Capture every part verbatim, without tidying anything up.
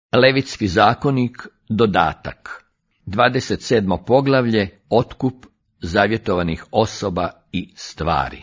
Levitski zakonik, dodatak. dvadeset sedmo poglavlje, otkup zavjetovanih osoba i stvari.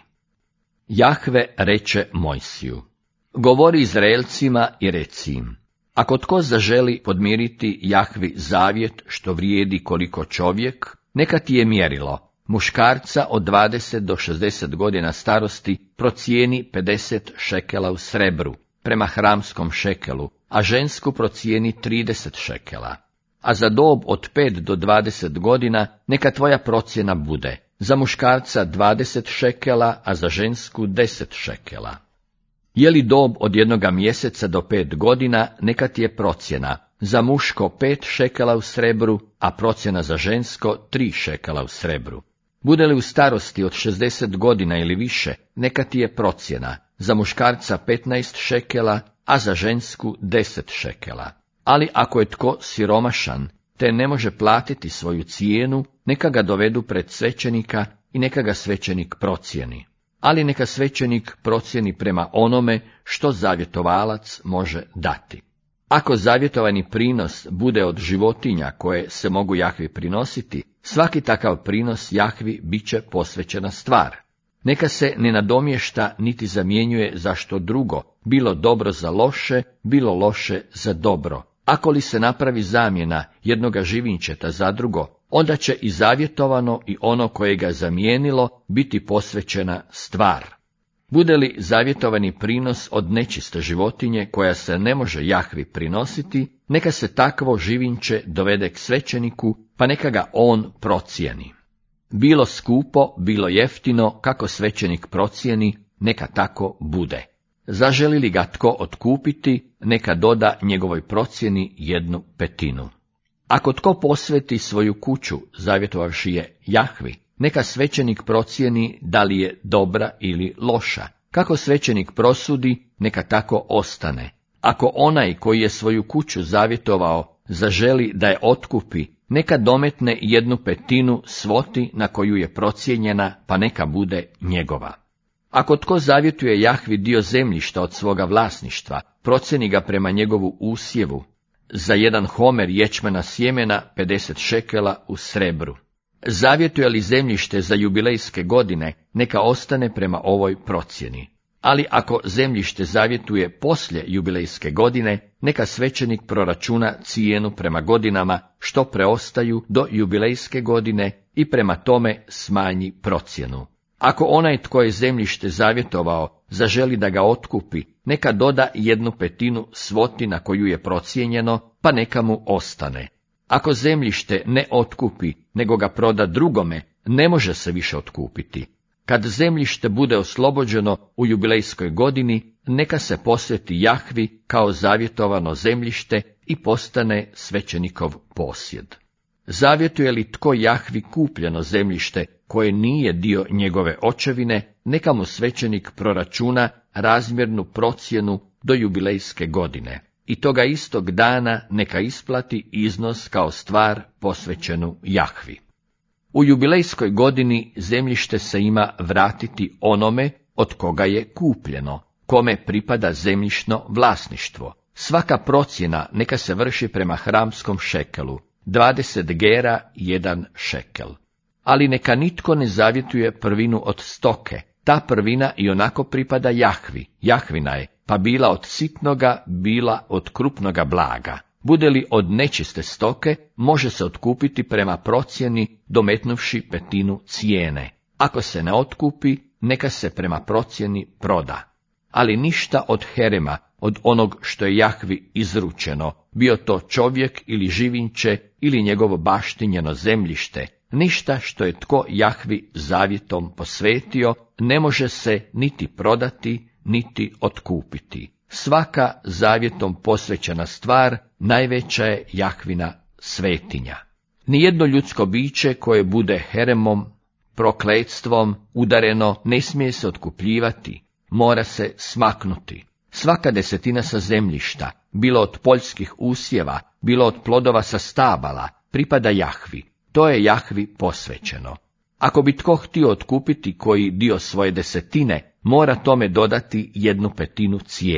Jahve reče Mojsiju: govori Izraelcima i reci im: ako tko zaželi podmiriti Jahvi zavjet što vrijedi koliko čovjek, neka ti je mjerilo, muškarca od dvadeset do šezdeset godina starosti procijeni pedeset šekela u srebru, prema hramskom šekelu, a žensku procijeni trideset šekela. A za dob od pet do dvadeset godina neka tvoja procjena bude, za muškarca dvadeset šekela, a za žensku deset šekela. Je li dob od jednoga mjeseca do pet godina, neka ti je procjena, za muško pet šekela u srebru, a procjena za žensko tri šekela u srebru. Bude li u starosti od šezdeset godina ili više, neka ti je procjena, za muškarca petnaest šekela, a za žensku deset šekela. Ali ako je tko siromašan, te ne može platiti svoju cijenu, neka ga dovedu pred svećenika i neka ga svećenik procijeni. Ali neka svećenik procijeni prema onome što zavjetovalac može dati. Ako zavjetovani prinos bude od životinja koje se mogu Jahvi prinositi, svaki takav prinos Jahvi bit će posvećena stvar. Neka se ne nadomješta niti zamjenjuje za što drugo, bilo dobro za loše, bilo loše za dobro. Ako li se napravi zamjena jednoga živinčeta za drugo, onda će i zavjetovano i ono koje ga zamijenilo biti posvećena stvar. Bude li zavjetovani prinos od nečiste životinje koja se ne može Jahvi prinositi, neka se takvo živinče dovede k svećeniku, pa neka ga on procijeni. Bilo skupo, bilo jeftino, kako svećenik procijeni, neka tako bude. Zaželi li ga tko otkupiti, neka doda njegovoj procjeni jednu petinu. Ako tko posveti svoju kuću, zavjetovavši je Jahvi, neka svećenik procijeni da li je dobra ili loša. Kako svećenik prosudi, neka tako ostane. Ako onaj koji je svoju kuću zavjetovao zaželi da je otkupi, neka dometne jednu petinu svoti na koju je procijenjena, pa neka bude njegova. Ako tko zavjetuje Jahvi dio zemljišta od svoga vlasništva, procijeni ga prema njegovu usjevu, za jedan homer ječmena sjemena pedeset šekela u srebru. Zavjetuje li zemljište za jubilejske godine, neka ostane prema ovoj procjeni. Ali ako zemljište zavjetuje poslije jubilejske godine, neka svećenik proračuna cijenu prema godinama što preostaju do jubilejske godine i prema tome smanji procjenu. Ako onaj tko je zemljište zavjetovao zaželi da ga otkupi, neka doda jednu petinu svoti na koju je procijenjeno, pa neka mu ostane. Ako zemljište ne otkupi, nego ga proda drugome, ne može se više otkupiti. Kad zemljište bude oslobođeno u jubilejskoj godini, neka se posveti Jahvi kao zavjetovano zemljište i postane svećenikov posjed. Zavjetuje li tko Jahvi kupljeno zemljište koje nije dio njegove očevine, neka mu svećenik proračuna razmjernu procjenu do jubilejske godine i toga istog dana neka isplati iznos kao stvar posvećenu Jahvi. U jubilejskoj godini zemljište se ima vratiti onome od koga je kupljeno, kome pripada zemljišno vlasništvo. Svaka procjena neka se vrši prema hramskom šekelu, dvadeset gera jedan šekel. Ali neka nitko ne zavjetuje prvinu od stoke, ta prvina i onako pripada Jahvi, Jahvina je, pa bila od sitnoga, bila od krupnoga blaga. Bude li od nečiste stoke, može se otkupiti prema procjeni dometnuvši petinu cijene. Ako se ne otkupi, neka se prema procjeni proda. Ali ništa od herema, od onog što je Jahvi izručeno, bio to čovjek ili živinče ili njegovo baštinjeno zemljište, ništa što je tko Jahvi zavjetom posvetio, ne može se niti prodati, niti otkupiti. Svaka zavjetom posvećena stvar najveća je Jahvina svetinja. Nijedno ljudsko biće koje bude heremom, prokletstvom udareno ne smije se otkupljivati, mora se smaknuti. Svaka desetina sa zemljišta, bilo od poljskih usjeva, bilo od plodova sa stabala, pripada Jahvi. To je Jahvi posvećeno. Ako bi tko htio otkupiti koji dio svoje desetine, mora tome dodati jednu petinu cijene.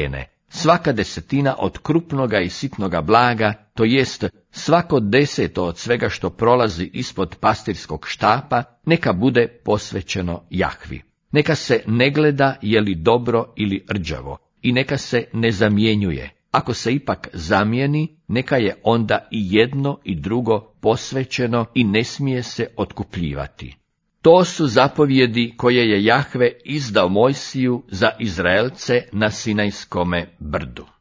Svaka desetina od krupnoga i sitnoga blaga, to jest svako deseto od svega što prolazi ispod pastirskog štapa, neka bude posvećeno Jahvi. Neka se ne gleda je li dobro ili rđavo i neka se ne zamjenjuje. Ako se ipak zamijeni, neka je onda i jedno i drugo posvećeno i ne smije se otkupljivati. To su zapovjedi koje je Jahve izdao Mojsiju za Izraelce na Sinajskome brdu.